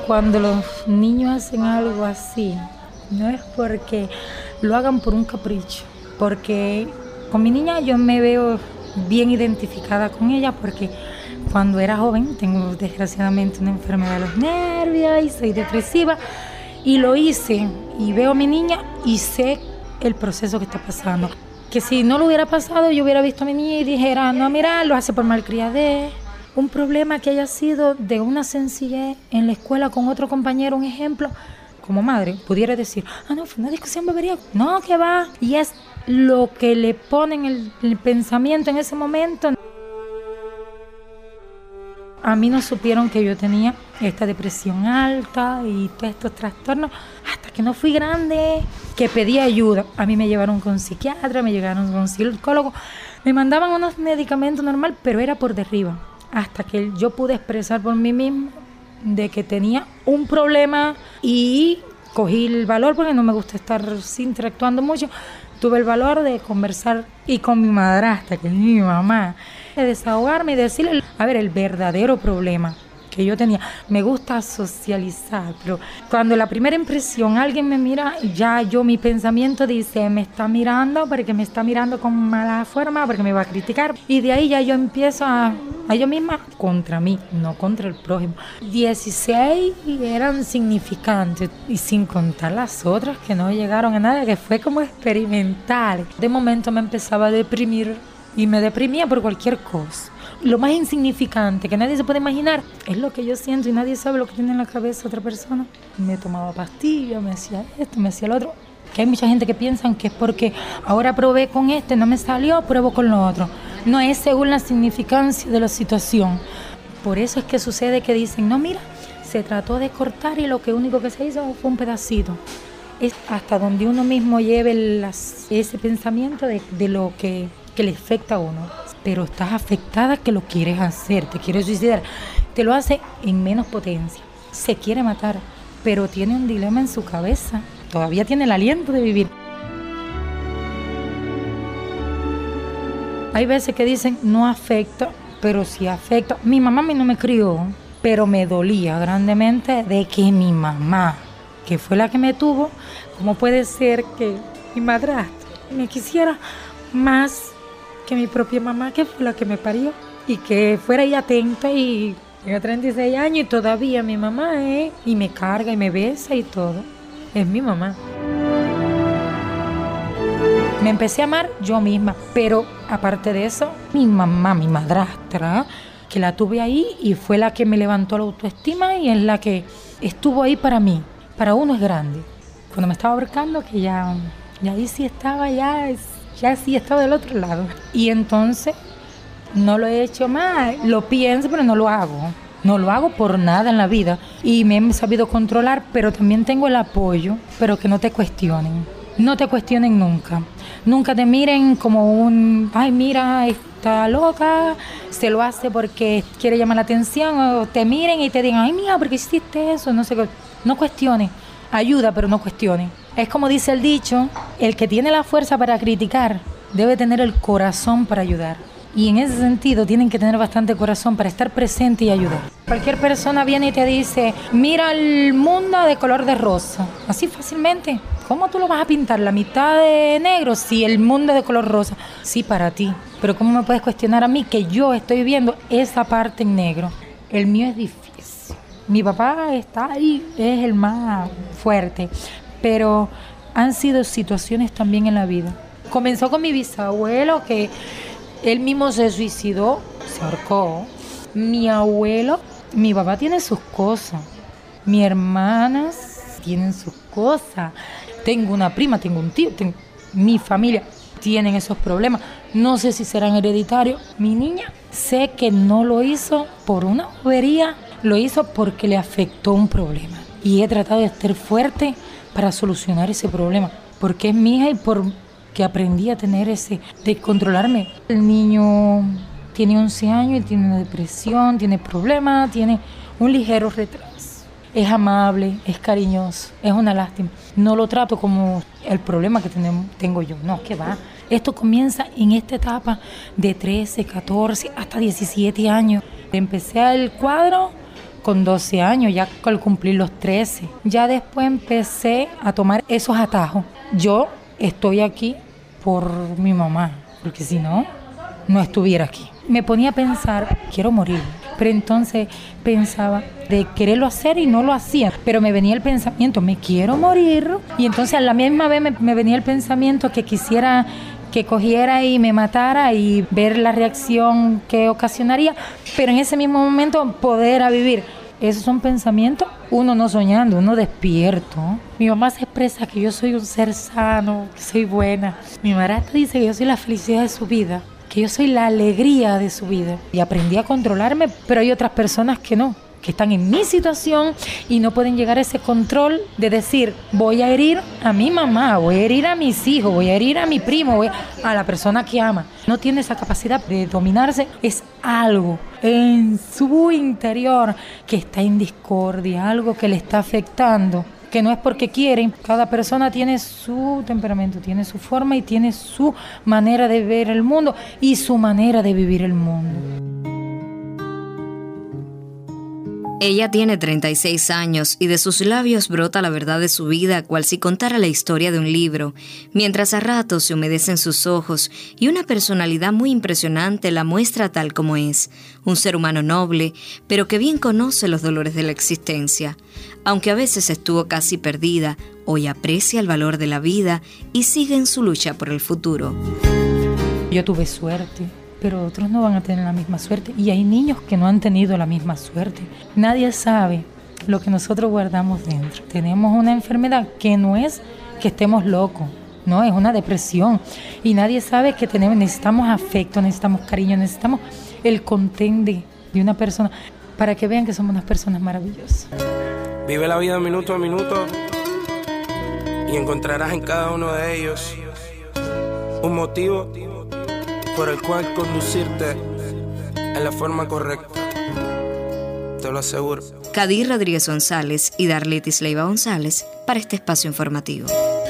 Cuando los niños hacen algo así, no es porque lo hagan por un capricho, porque con mi niña yo me veo bien identificada con ella porque cuando era joven tengo desgraciadamente una enfermedad de los nervios y soy depresiva y lo hice y veo a mi niña y sé el proceso que está pasando. Que si no lo hubiera pasado yo hubiera visto a mi niña y dijera, no, mira, lo hace por malcriadez. Un problema que haya sido de una sencillez en la escuela con otro compañero, un ejemplo, como madre, pudiera decir, no, fue una discusión bobería. No, que va. Y es lo que le ponen el pensamiento en ese momento. A mí no supieron que yo tenía esta depresión alta y todos estos trastornos hasta que no fui grande, que pedí ayuda. A mí me llevaron con psiquiatra, me llevaron con psicólogo, me mandaban unos medicamentos normal, pero era por derriba. Hasta que yo pude expresar por mí misma de que tenía un problema y cogí el valor, porque no me gusta estar interactuando mucho, tuve el valor de conversar y con mi madrastra, que es mi mamá, de desahogarme y decirle, a ver, el verdadero problema que yo tenía. Me gusta socializar, pero cuando la primera impresión alguien me mira, ya mi pensamiento dice, me está mirando porque me está mirando con mala forma, porque me va a criticar. Y de ahí ya yo empiezo a yo misma contra mí, no contra el prójimo. 16 eran significantes y sin contar las otras que no llegaron a nada, que fue como experimental. De momento me empezaba a deprimir y me deprimía por cualquier cosa. Lo más insignificante que nadie se puede imaginar es lo que yo siento y nadie sabe lo que tiene en la cabeza otra persona. Me tomaba pastillas, me hacía esto, me hacía lo otro. Que hay mucha gente que piensan que es porque ahora probé con este, no me salió, pruebo con lo otro. No es según la significancia de la situación. Por eso es que sucede que dicen, no, mira, se trató de cortar y lo único que se hizo fue un pedacito. Es hasta donde uno mismo lleve ese pensamiento de lo que le afecta a uno. Pero estás afectada que lo quieres hacer, te quieres suicidar, te lo hace en menos potencia, se quiere matar, pero tiene un dilema en su cabeza, todavía tiene el aliento de vivir. Hay veces que dicen, no afecta, pero sí afecta. Mi mamá a mí no me crió, pero me dolía grandemente de que mi mamá, que fue la que me tuvo, ¿cómo puede ser que mi madrastra me quisiera más que mi propia mamá, que fue la que me parió, y que fuera ella atenta? Y tengo 36 años y todavía mi mamá y me carga y me besa y todo. Es mi mamá. Me empecé a amar yo misma, pero aparte de eso, mi mamá, mi madrastra, que la tuve ahí y fue la que me levantó la autoestima y es la que estuvo ahí para mí. Para uno es grande. Cuando me estaba ahorcando, que ya ahí sí estaba, ya sí estaba del otro lado. Y entonces no lo he hecho más, lo pienso, pero no lo hago. No lo hago por nada en la vida. Y me he sabido controlar, pero también tengo el apoyo, pero que no te cuestionen. No te cuestionen nunca. Nunca te miren como ay, mira, está loca, se lo hace porque quiere llamar la atención, o te miren y te digan, ay, mira, ¿por qué hiciste eso? No sé qué. No cuestionen. Ayuda, pero no cuestionen. Es como dice el dicho, el que tiene la fuerza para criticar debe tener el corazón para ayudar. Y en ese sentido tienen que tener bastante corazón para estar presente y ayudar. Cualquier persona viene y te dice, mira el mundo de color de rosa. Así fácilmente. ¿Cómo tú lo vas a pintar? ¿La mitad de negro? Si el mundo es de color rosa. Sí, para ti. Pero ¿cómo me puedes cuestionar a mí que yo estoy viendo esa parte en negro? El mío es difícil. Mi papá está ahí, es el más fuerte. Pero han sido situaciones también en la vida. Comenzó con mi bisabuelo, que él mismo se suicidó, se ahorcó. Mi abuelo, mi papá tiene sus cosas. Mis hermanas tienen sus cosas. Tengo una prima, tengo un tío, mi familia tienen esos problemas. No sé si serán hereditarios. Mi niña, sé que no lo hizo por una bobería, lo hizo porque le afectó un problema. Y he tratado de estar fuerte para solucionar ese problema, porque es mi hija y porque aprendí a tener de controlarme. El niño tiene 11 años y tiene una depresión, tiene problemas, tiene un ligero retraso. Es amable, es cariñoso, es una lástima. No lo trato como el problema que tengo yo, no, que va. Esto comienza en esta etapa de 13, 14, hasta 17 años. Empecé el cuadro con 12 años, ya al cumplir los 13. Ya después empecé a tomar esos atajos. Yo estoy aquí por mi mamá, porque si no, no estuviera aquí. Me ponía a pensar, quiero morir. Pero entonces pensaba de quererlo hacer y no lo hacía. Pero me venía el pensamiento, me quiero morir. Y entonces a la misma vez me venía el pensamiento que quisiera que cogiera y me matara y ver la reacción que ocasionaría. Pero en ese mismo momento poder a vivir. Esos son pensamientos, uno no soñando, uno despierto. Mi mamá se expresa que yo soy un ser sano, que soy buena. Mi madrastra dice que yo soy la felicidad de su vida, que yo soy la alegría de su vida. Y aprendí a controlarme, pero hay otras personas que no, que están en mi situación y no pueden llegar a ese control de decir, voy a herir a mi mamá, voy a herir a mis hijos, voy a herir a mi primo, a la persona que ama. No tiene esa capacidad de dominarse, es algo en su interior que está en discordia, algo que le está afectando, que no es porque quieren. Cada persona tiene su temperamento, tiene su forma y tiene su manera de ver el mundo y su manera de vivir el mundo. Ella tiene 36 años y de sus labios brota la verdad de su vida, cual si contara la historia de un libro, mientras a ratos se humedecen sus ojos y una personalidad muy impresionante la muestra tal como es, un ser humano noble, pero que bien conoce los dolores de la existencia. Aunque a veces estuvo casi perdida, hoy aprecia el valor de la vida y sigue en su lucha por el futuro. Yo tuve suerte, pero otros no van a tener la misma suerte y hay niños que no han tenido la misma suerte. Nadie sabe lo que nosotros guardamos dentro. Tenemos una enfermedad que no es que estemos locos, no, es una depresión y nadie sabe que necesitamos afecto, necesitamos cariño, necesitamos el contente de una persona para que vean que somos unas personas maravillosas. Vive la vida minuto a minuto y encontrarás en cada uno de ellos un motivo por el cual conducirte en la forma correcta. Te lo aseguro. Kadir Rodríguez González y Darletis Leiva González para este espacio informativo.